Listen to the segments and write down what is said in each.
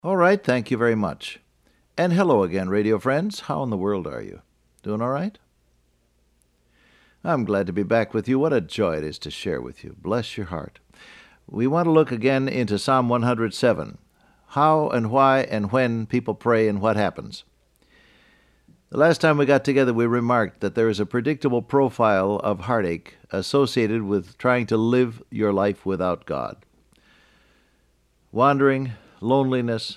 All right, thank you very much. And hello again, radio friends. How in the world are you? Doing all right? I'm glad to be back with you. What a joy it is to share with you. Bless your heart. We want to look again into Psalm 107. How and why and when people pray and what happens. The last time we got together, we remarked that there is a predictable profile of heartache associated with trying to live your life without God. Wandering, loneliness,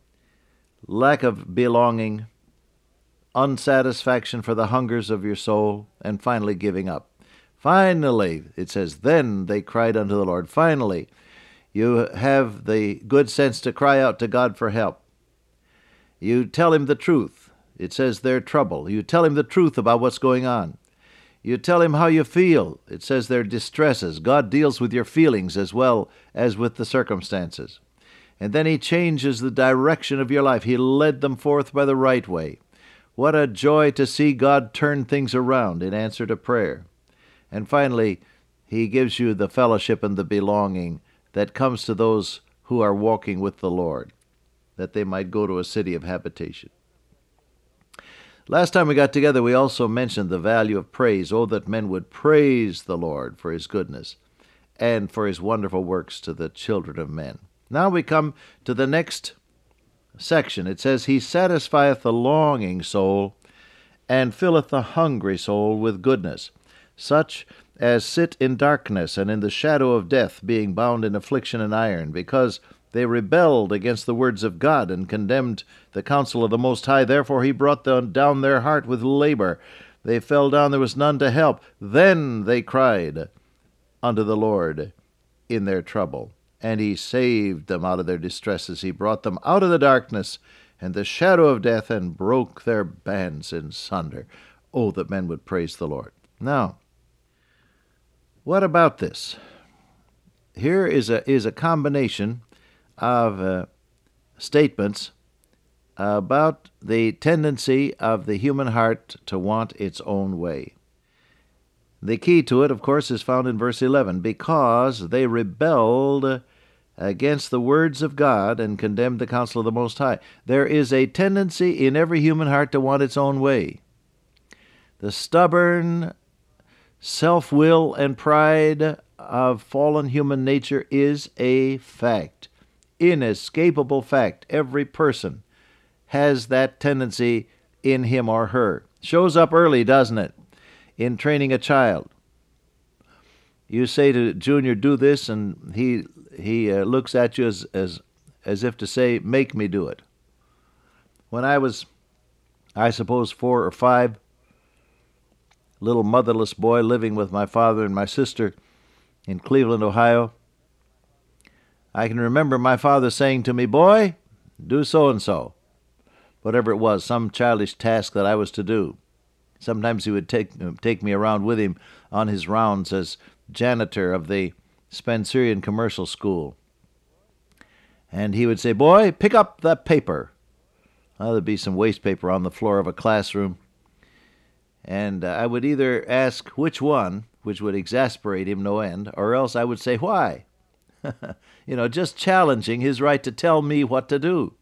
lack of belonging, unsatisfaction for the hungers of your soul, and finally giving up. Finally, it says, then they cried unto the Lord. Finally, you have the good sense to cry out to God for help. You tell him the truth. It says their trouble. You tell him the truth about what's going on. You tell him how you feel. It says their distresses. God deals with your feelings as well as with the circumstances. And then he changes the direction of your life. He led them forth by the right way. What a joy to see God turn things around in answer to prayer. And finally, he gives you the fellowship and the belonging that comes to those who are walking with the Lord, that they might go to a city of habitation. Last time we got together, we also mentioned the value of praise. Oh, that men would praise the Lord for his goodness and for his wonderful works to the children of men. Now we come to the next section. It says, he satisfieth the longing soul and filleth the hungry soul with goodness, such as sit in darkness and in the shadow of death, being bound in affliction and iron, because they rebelled against the words of God and condemned the counsel of the Most High. Therefore he brought down their heart with labor. They fell down, there was none to help. Then they cried unto the Lord in their trouble, and he saved them out of their distresses. He brought them out of the darkness and the shadow of death, and broke their bands in sunder. Oh, that men would praise the Lord. Now, what about this? Here is a combination of statements about the tendency of the human heart to want its own way. The key to it, of course, is found in verse 11. Because they rebelled against the words of God and condemned the counsel of the Most High. There is a tendency in every human heart to want its own way. The stubborn self-will and pride of fallen human nature is a fact. Inescapable fact. Every person has that tendency in him or her. Shows up early, doesn't it? In training a child. You say to Junior, do this, and he looks at you as if to say, make me do it. When I was, I suppose, 4 or 5, little motherless boy living with my father and my sister in Cleveland, Ohio, I can remember my father saying to me, boy, do so-and-so, whatever it was, some childish task that I was to do. Sometimes he would take me around with him on his rounds as janitor of the Spencerian Commercial School. And he would say, boy, pick up that paper. Well, there'd be some waste paper on the floor of a classroom. And I would either ask which one, which would exasperate him no end, or else I would say, why? Just challenging his right to tell me what to do.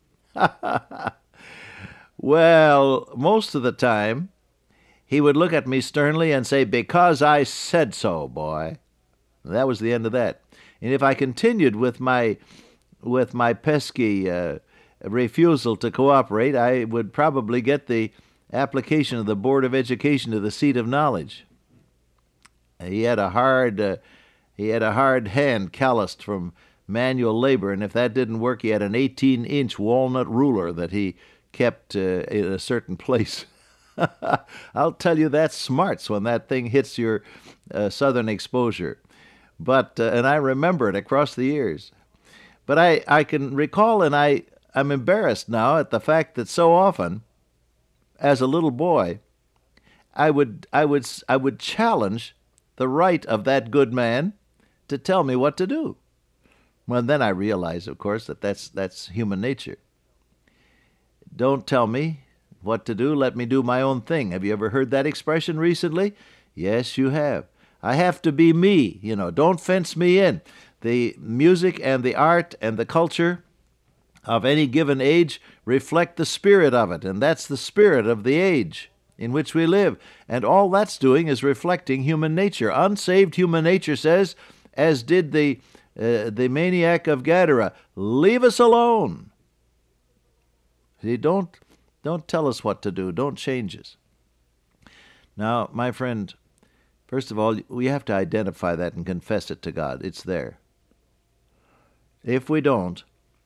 Well, most of the time, he would look at me sternly and say, because I said so, boy. That was the end of that. And if I continued with my pesky refusal to cooperate, I would probably get the application of the Board of Education to the seat of knowledge. He had a hard hand calloused from manual labor, and if that didn't work, he had an 18-inch walnut ruler that he kept in a certain place. I'll tell you, that smarts when that thing hits your southern exposure. But and I remember it across the years. But I can recall, and I'm embarrassed now at the fact that so often, as a little boy, I would challenge the right of that good man to tell me what to do. Well, then I realized, of course, that that's human nature. Don't tell me what to do, let me do my own thing. Have you ever heard that expression recently? Yes, you have. I have to be me, don't fence me in. The music and the art and the culture of any given age reflect the spirit of it, and that's the spirit of the age in which we live. And all that's doing is reflecting human nature. Unsaved human nature says, as did the maniac of Gadara, leave us alone. See, don't tell us what to do. Don't change us. Now, my friend, first of all, we have to identify that and confess it to God. It's there. If we don't,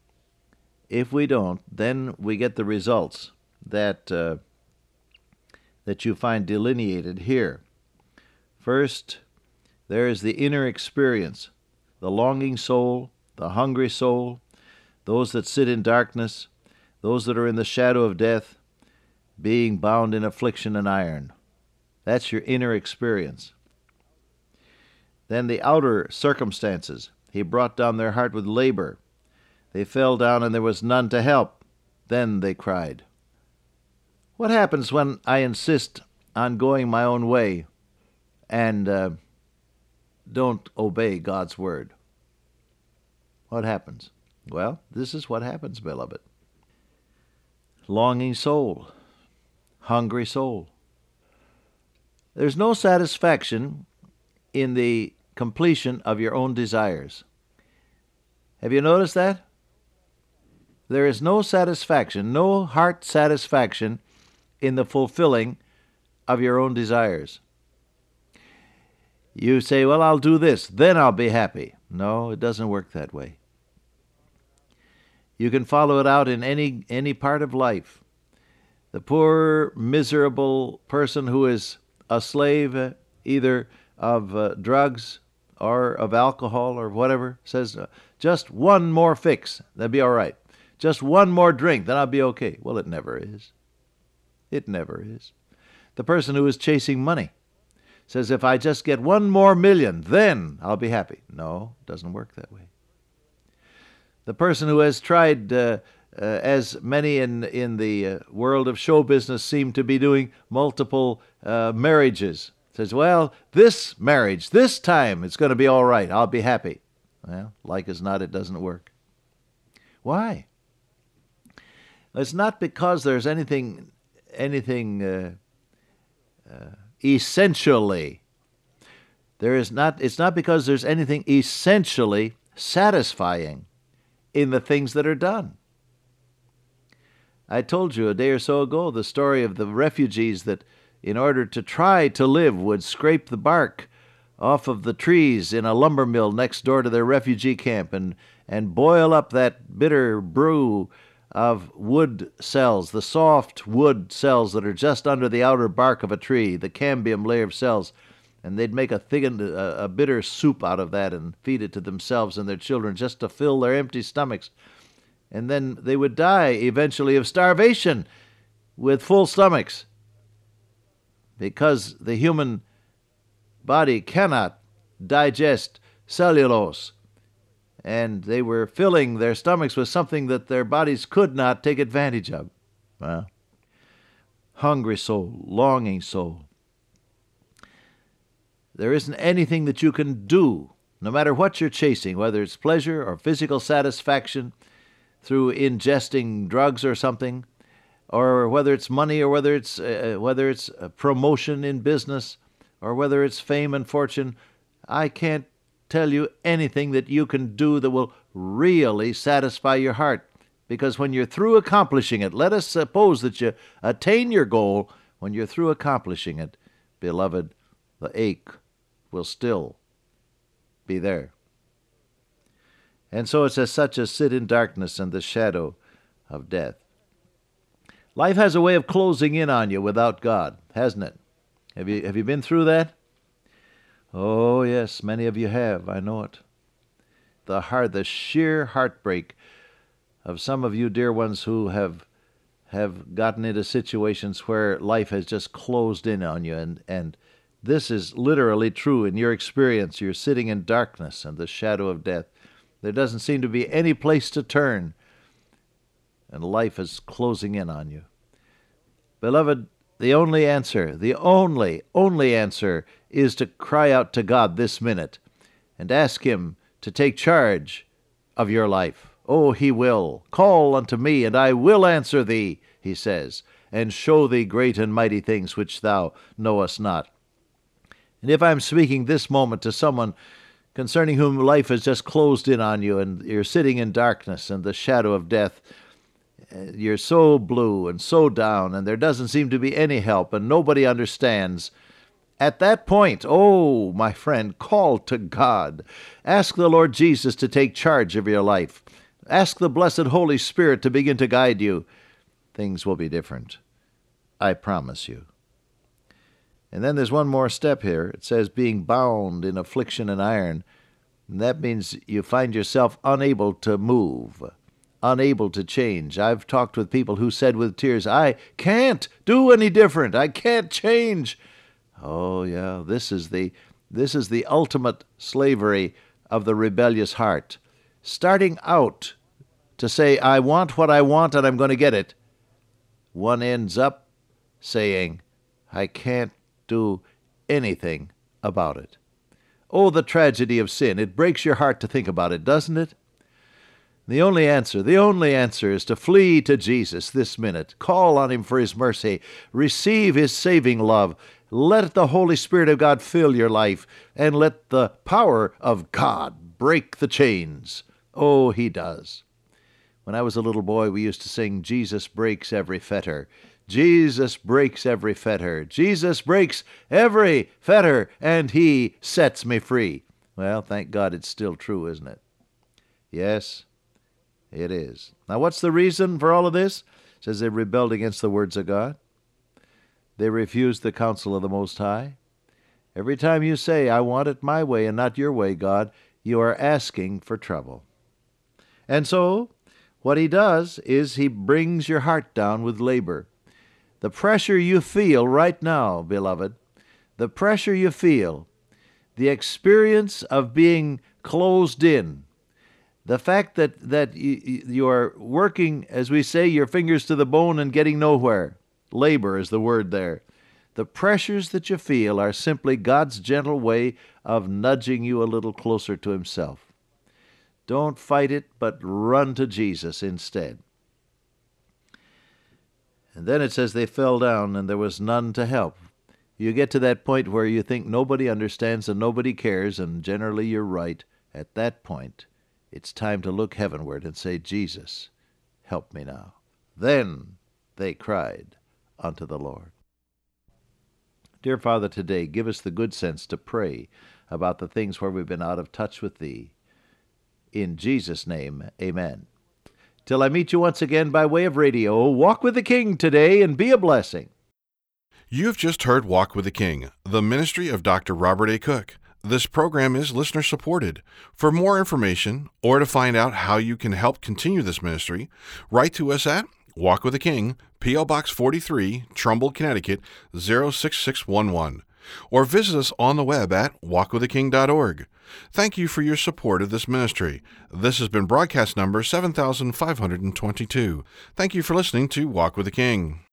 then we get the results that you find delineated here. First, there is the inner experience, the longing soul, the hungry soul, those that sit in darkness, those that are in the shadow of death, being bound in affliction and iron. That's your inner experience. Then the outer circumstances. He brought down their heart with labor. They fell down and there was none to help. Then they cried. What happens when I insist on going my own way and don't obey God's word? What happens? Well, this is what happens, beloved. Longing soul, hungry soul. There's no satisfaction in the completion of your own desires. Have you noticed that? There is no satisfaction, no heart satisfaction in the fulfilling of your own desires. You say, well, I'll do this, then I'll be happy. No, it doesn't work that way. You can follow it out in any part of life. The poor, miserable person who is a slave either of drugs or of alcohol or whatever says, just one more fix, that'd be all right. Just one more drink, then I'll be okay. Well, it never is. It never is. The person who is chasing money says, if I just get 1 more million, then I'll be happy. No, it doesn't work that way. The person who has tried, as many in the world of show business seem to be doing, multiple marriages, says, well, this marriage, this time, it's going to be all right. I'll be happy. Well, like as not, it doesn't work. Why? It's not because there's anything essentially. It's not because there's anything essentially satisfying in the things that are done. I told you a day or so ago the story of the refugees that, in order to try to live, would scrape the bark off of the trees in a lumber mill next door to their refugee camp and boil up that bitter brew of wood cells, the soft wood cells that are just under the outer bark of a tree, the cambium layer of cells, and they'd make a bitter soup out of that and feed it to themselves and their children just to fill their empty stomachs. And then they would die eventually of starvation with full stomachs, because the human body cannot digest cellulose. And they were filling their stomachs with something that their bodies could not take advantage of. Well, hungry soul, longing soul. There isn't anything that you can do, no matter what you're chasing, whether it's pleasure or physical satisfaction through ingesting drugs or something, or whether it's money, or whether it's a promotion in business, or whether it's fame and fortune. I can't tell you anything that you can do that will really satisfy your heart, because when you're through accomplishing it, let us suppose that you attain your goal. When you're through accomplishing it, beloved, the ache will still be there. And so it's as such as sit in darkness and the shadow of death. Life has a way of closing in on you without God, hasn't it? Have you been through that? Oh, yes, many of you have. I know it. The sheer heartbreak of some of you dear ones who have gotten into situations where life has just closed in on you, and this is literally true in your experience. You're sitting in darkness and the shadow of death. There doesn't seem to be any place to turn, and life is closing in on you. Beloved, the only answer is to cry out to God this minute and ask Him to take charge of your life. Oh, he will. Call unto me, and I will answer thee, he says, and show thee great and mighty things which thou knowest not. And if I'm speaking this moment to someone concerning whom life has just closed in on you, and you're sitting in darkness and the shadow of death, you're so blue and so down, and there doesn't seem to be any help, and nobody understands. At that point, oh, my friend, call to God. Ask the Lord Jesus to take charge of your life. Ask the blessed Holy Spirit to begin to guide you. Things will be different. I promise you. And then there's one more step here. It says being bound in affliction and iron. And that means you find yourself unable to move, unable to change. I've talked with people who said with tears, I can't do any different. I can't change. Oh, yeah, this is the ultimate slavery of the rebellious heart. Starting out to say, I want what I want and I'm going to get it, one ends up saying, I can't do anything about it. Oh, the tragedy of sin. It breaks your heart to think about it, doesn't it? The only answer is to flee to Jesus this minute. Call on him for his mercy. Receive his saving love. Let the Holy Spirit of God fill your life, and let the power of God break the chains. Oh, he does. When I was a little boy, we used to sing, Jesus breaks every fetter. Jesus breaks every fetter. Jesus breaks every fetter, and he sets me free. Well, thank God it's still true, isn't it? Yes, it is. Now, what's the reason for all of this? It says they rebelled against the words of God. They refused the counsel of the Most High. Every time you say, I want it my way and not your way, God, you are asking for trouble. And so, what he does is he brings your heart down with labor. The pressure you feel right now, beloved, the pressure you feel, the experience of being closed in, the fact that you are working, as we say, your fingers to the bone and getting nowhere. Labor is the word there. The pressures that you feel are simply God's gentle way of nudging you a little closer to himself. Don't fight it, but run to Jesus instead. And then it says they fell down and there was none to help. You get to that point where you think nobody understands and nobody cares, and generally you're right. At that point, it's time to look heavenward and say, Jesus, help me now. Then they cried unto the Lord. Dear Father, today give us the good sense to pray about the things where we've been out of touch with Thee. In Jesus' name, amen. Till I meet you once again by way of radio, walk with the King today and be a blessing. You've just heard Walk with the King, the ministry of Dr. Robert A. Cook. This program is listener-supported. For more information or to find out how you can help continue this ministry, write to us at Walk with the King, P.O. Box 43, Trumbull, Connecticut, 06611, or visit us on the web at walkwiththeking.org. Thank you for your support of this ministry. This has been broadcast number 7522. Thank you for listening to Walk with the King.